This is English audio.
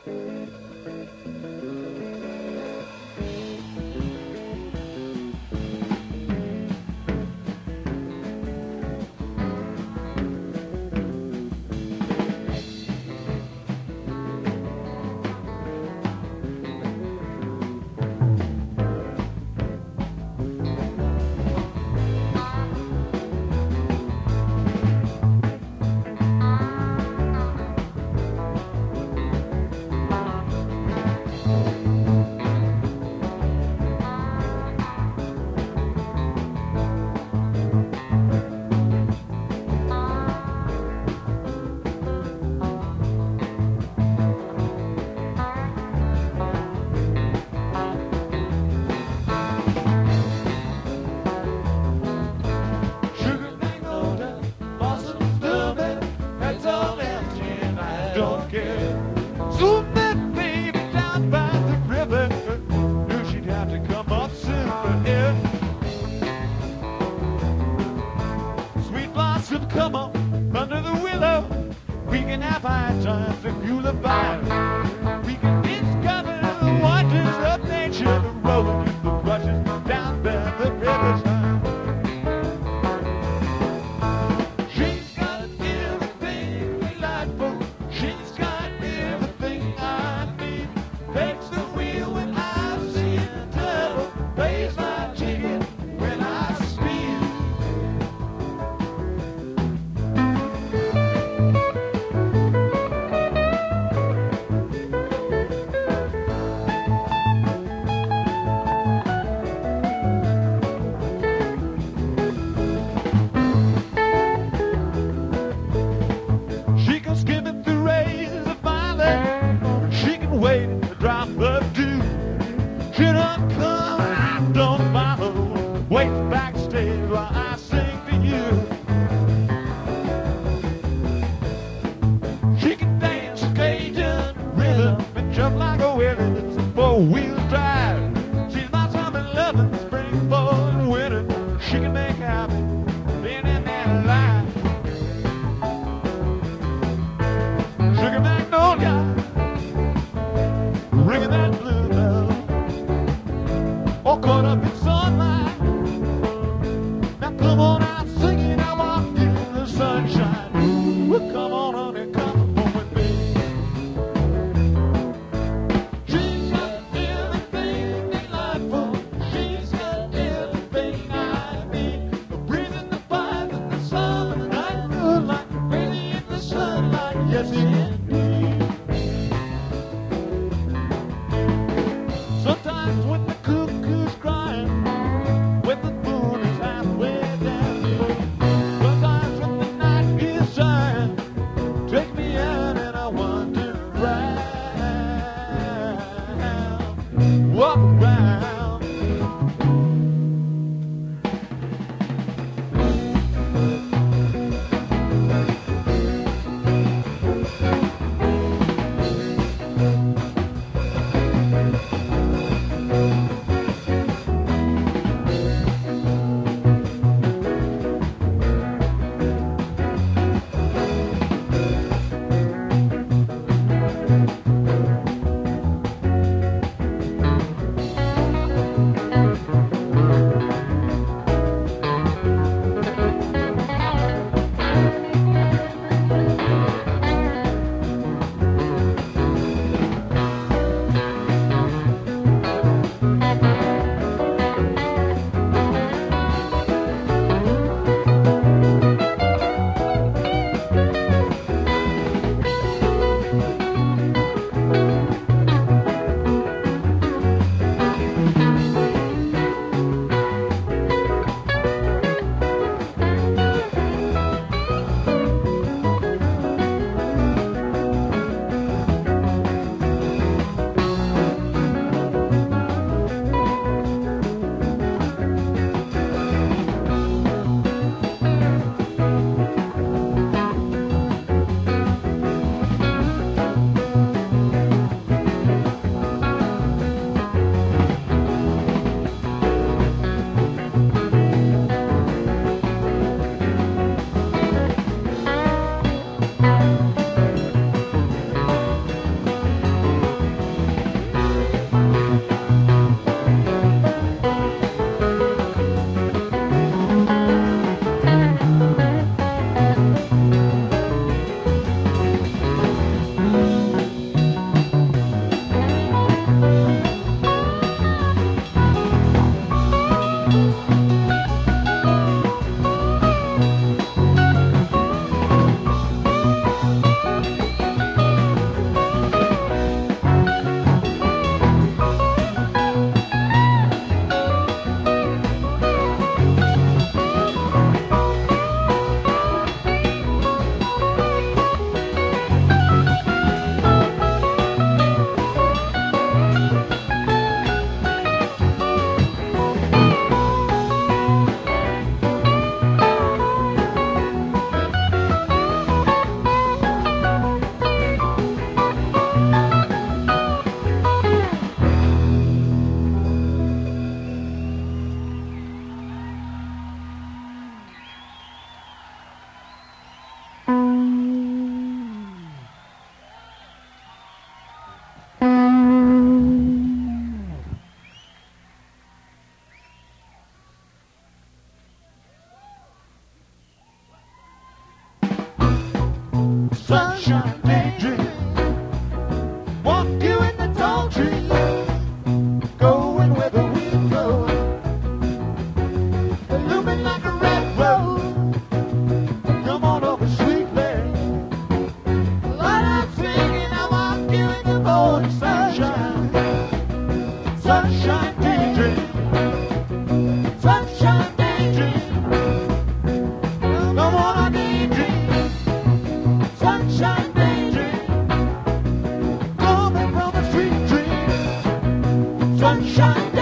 Don't care. Zoom that baby down by the river. Knew she'd have to come up soon. Yeah. Sweet blossom, come on under the willow. We can have high times and fuel the fire. We can discover the wonders of nature. The rolling with the brushes down by the riverside. Wait a drop of dew. She don't come, I don't follow. Wait backstage while I sing to you. She can dance Cajun rhythm and jump like a willy. It's a four-wheel drive. She's my summer loving, spring, fall, and winter. She can make happy in that life. Sugar Magnolia, ringing that bluebell, all caught up in sunlight. Now come on out singing, I walk in the sunshine. Ooh, come on, honey, come home with me. She's got everything sunshine